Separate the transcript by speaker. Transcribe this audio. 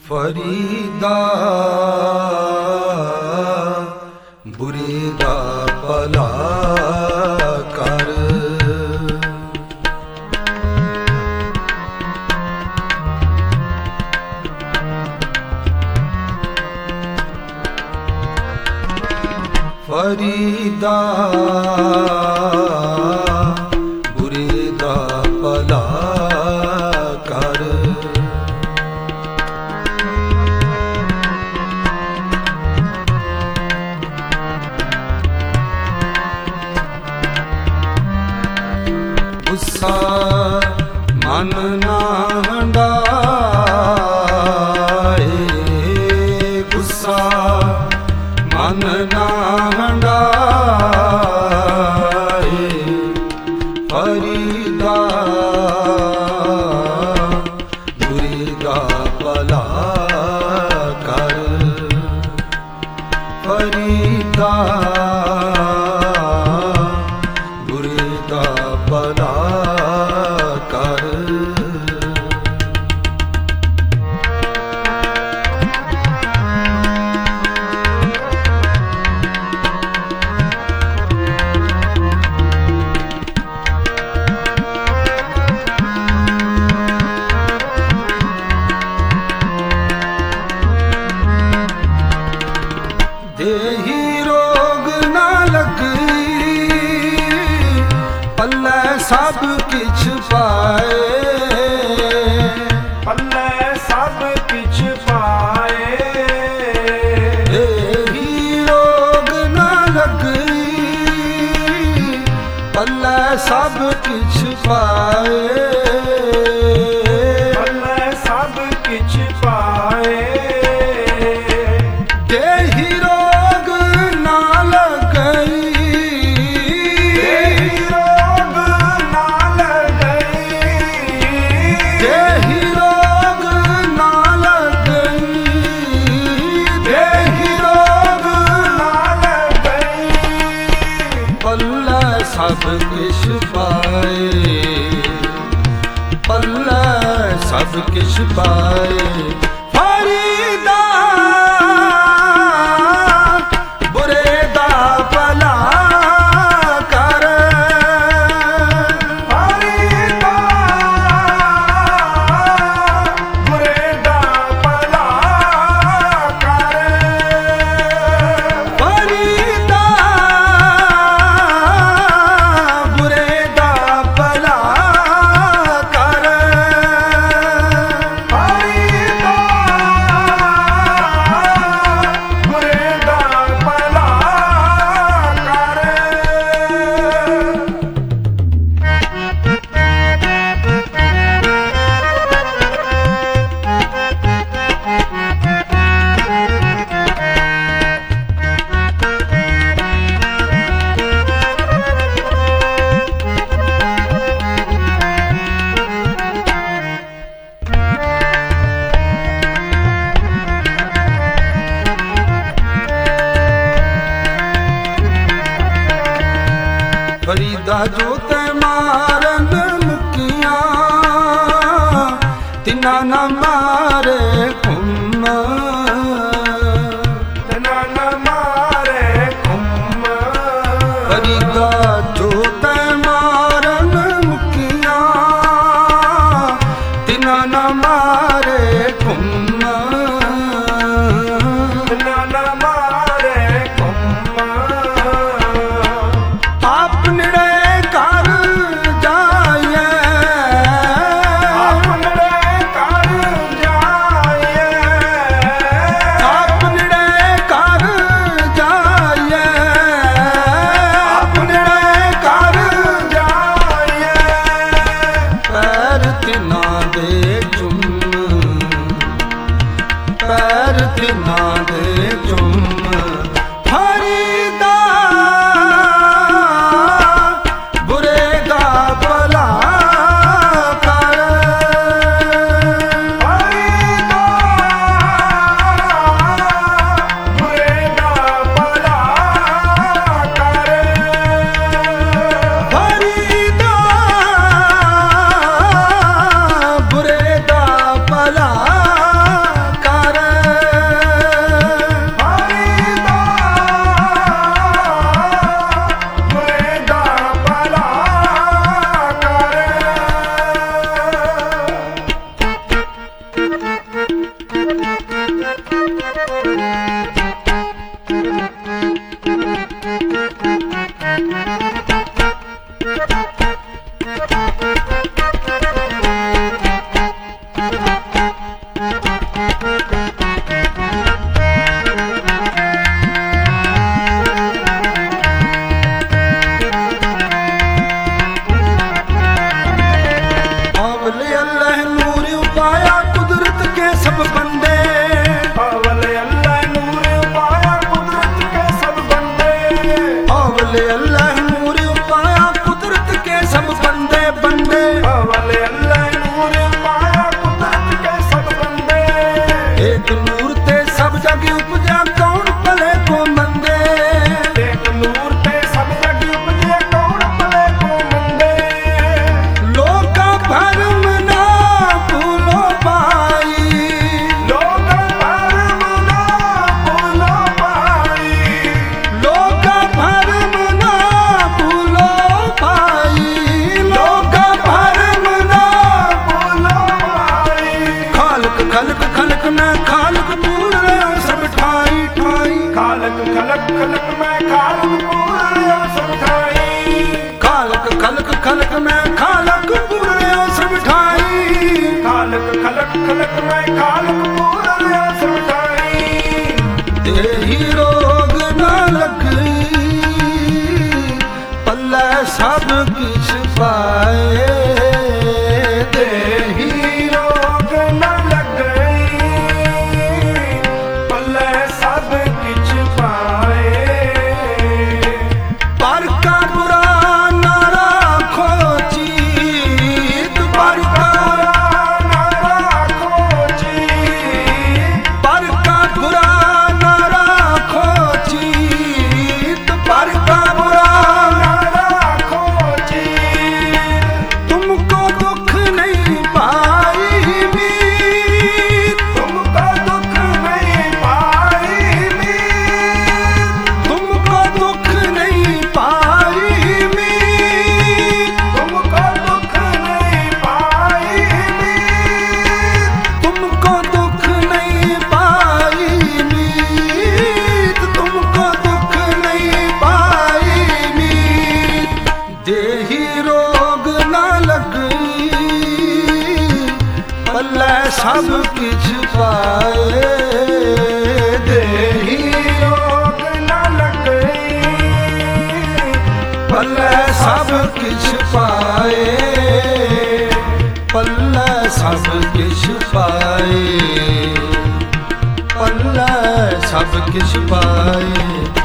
Speaker 1: ਫਰੀਦਾ ਬੁਰੇ ਦਾ ਭਲਾ ਕਰ। ਫਰੀਦਾ ਬੁਰੇ ਦਾ ਭਲਾ ਕਰ। ਗੁੱਸਾ ਮਨ ਨਾ ਹੰਢਾਏ, ਗੁੱਸਾ ਮਨ ਨਾ ਹੰਢਾਏ। ਫਰੀਦਾ ਬੁਰੇ ਦਾ ਭਲਾ ਕਰ। ਫਰੀਦਾ ਬੁਰੇ ਦਾ ਭਲਾ ਕਰ। ਦੇਹੀ ਰੋਗ ਨਾ ਲੱਗੀ, ਪੱਲੇ ਸਭ ਕਿਛ ਪਾਏ,
Speaker 2: ਪੱਲੇ ਸਭ ਕਿਛ ਪਾਏ।
Speaker 1: ਦੇਹੀ ਰੋਗ ਨਾ ਲੱਗੀ, ਪੱਲੇ ਸਭ ਕਿਛ ਪਾਏ,
Speaker 2: ਪੱਲੇ ਸਭ ਕਿਛ ਪਾਏ।
Speaker 1: ਦੇਹੀ ਰੋਗ ਨਾ ਲੱਗਈ,
Speaker 2: ਦੇਹੀ ਰੋਗ ਨਾ ਲੱਗਈ,
Speaker 1: ਦੇਹੀ ਰੋਗ ਨਾ ਲੱਗਈ,
Speaker 2: ਦੇਹੀ ਰੋਗ ਨਾ ਲੱਗਈ।
Speaker 1: ਪੱਲੇ ਸਭ ਕਿਛ ਪਾਏ, ਪੱਲੇ ਸਭ ਕਿਛ ਪਾਏ। ਫਰੀਦਾ ਬੁਰੇ ਦਾ ਭਲਾ ਕਰ।
Speaker 2: ਫਰੀਦਾ ਬੁਰੇ ਦਾ ਭਲਾ ਕਰ।
Speaker 1: ਫਰੀਦਾ ਬੁਰੇ ਦਾ ਭਲਾ ਕਰ।
Speaker 2: ਫਰੀਦਾ ਬੁਰੇ ਦਾ ਭਲਾ ਕਰ।
Speaker 1: ਫਰੀਦਾ ਜੋ ਤੈ ਮਾਰਨ ਮੁਕੀਆਂ, ਤਿਨਾ ਨਾ ਮਾਰੇ ਘੁੰਮ।
Speaker 2: ਤਿਨਾ ਨਾ ਮਾਰੇ ਘੁੰਮ।
Speaker 1: ਫਰੀਦਾ ਜੋ ਤੈ ਮਾਰਨ ਮੁਕੀਆਂ, ਤਿਨਾ ਨਾ ਮਾਰੇ ਘੁੰਮ।
Speaker 2: ਤਿਨਾ ਨਾ ਮਾਰੇ ਘੁੰਮ।
Speaker 1: ਆਪਣੇ ਘਰ ਜਾਈਏ,
Speaker 2: ਆਪਣੇ ਘਰ ਜਾਈਏ,
Speaker 1: ਆਪਣੇ ਘਰ ਜਾਈਏ,
Speaker 2: ਆਪਣੇ ਘਰ ਜਾਈਏ।
Speaker 1: ਪੈਰ ਤਿਨਾਂ ਦੇ
Speaker 2: ਖਲਕ ਮੈਂ ਖਾਲਕ ਪੂਰਨ ਆਸ ਉਠਾਈ
Speaker 1: ਦੇਹੀ ਰੋਗ ਨਾ ਲੱਗਈ ਪੱਲੇ ਸਭ ਕਿਛ ਪਾਏ
Speaker 2: ਦੇਹੀ ਰੋਗ ਨਾ ਲੱਗਈ ਪੱਲੇ ਸਭ ਕਿਛ ਪਾਏ
Speaker 1: ਪਰ ਕਾ ਬੁਰਾ ਨਾ ਰਾਖੋ ਚੀਤ ਪਰ ਕਾ
Speaker 2: ਨਾ ਰਾਖੋ ਜੀ
Speaker 1: ਪਰ ਕਾ ਬੁਰਾ ਨਾ ਰਾਖੋ ਚੀਤ ਪਰ ਕਾ ਬੁਰਾ
Speaker 2: ਨਾ ਰਾਖੋ ਜੀ
Speaker 1: ਤੁਮਕੋ ਦੁੱਖ ਨਹੀਂ ਪਾਈ ਮੀਤ
Speaker 2: ਤੁਮਕੋ ਦੁੱਖ ਨਹੀਂ ਪਾਈ ਮੀਤ
Speaker 1: ਤੁਮਕੋ ਦੁੱਖ ਨਹੀਂ ਪਾਈ ਮੀਤ
Speaker 2: ਤੁਮਕੋ ਦੁੱਖ ਨਹੀਂ ਪਾਈ ਮੀਤ
Speaker 1: ਤੁਮਕੋ ਦੁੱਖ ਨਹੀਂ ਪਾਈ ਮੀਤ ਤੁਮਕੋ ਦੁੱਖ ਨਹੀਂ ਪਾਈ ਮੀਤ ਦੇਹੀ ਰੋਗ ਨਾ ਲੱਗਈ ਪੱਲੇ ਸਭ ਕਿਛ ਪਾਏ ਦੇਹੀ
Speaker 2: ਰੋਗ ਨਾ ਲੱਗਈ
Speaker 1: ਪੱਲੇ ਸਭ ਕਿਛ ਪਾਏ ਪੱਲੇ ਸਭ ਕਿਛ ਪਾਏ ਪੱਲੇ ਸਭ ਕਿਛ ਪਾਏ